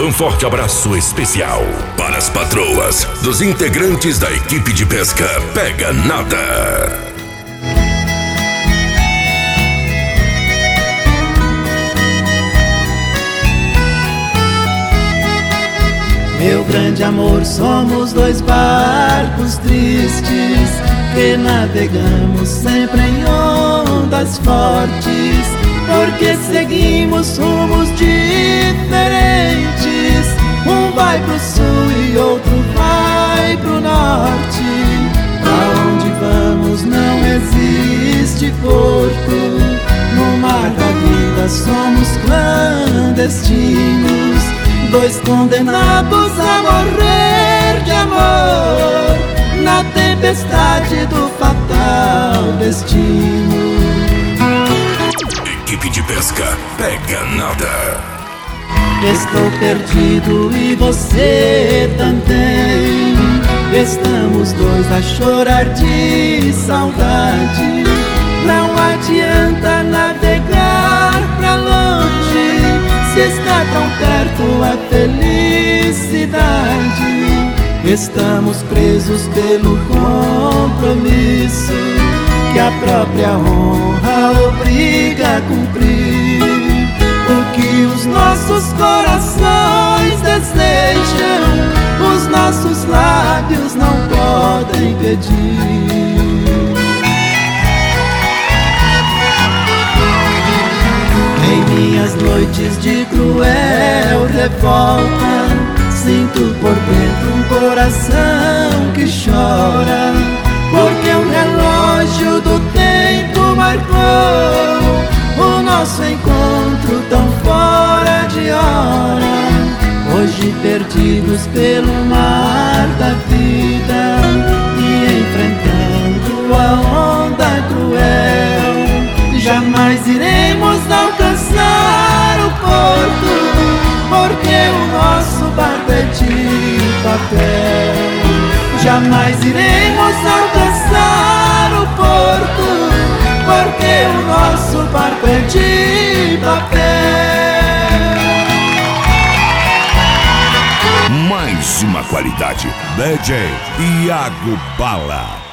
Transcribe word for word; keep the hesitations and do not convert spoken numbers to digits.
Um forte abraço especial para as patroas dos integrantes da equipe de pesca Pega Nada. Meu grande amor, somos dois barcos tristes que navegamos sempre em ondas fortes, porque seguimos rumos diferentes. Um vai pro sul e outro vai pro norte. Aonde vamos não existe porto. No mar da vida somos clandestinos, dois condenados a morrer de amor na tempestade do fatal destino. Equipe de pesca Pega Nada. Estou perdido e você também. Estamos dois a chorar de saudade. Não adianta navegar pra longe se está tão perto a felicidade. Estamos presos pelo compromisso que a própria honra obriga a cumprir. O que os nossos corações desejam, os nossos lábios não podem pedir. Em minhas noites de cruel revolta, sinto por dentro um coração que chora, porque o relógio do tempo marcou o nosso encontro tão fora de hora. Hoje perdidos pelo mar da vida e enfrentando a onda cruel, jamais iremos alcançar o porto, porque o nosso barco é de papel. Jamais iremos alcançar o porto, porque o nosso barco é de papel. Mais uma qualidade. D J Iago Bala.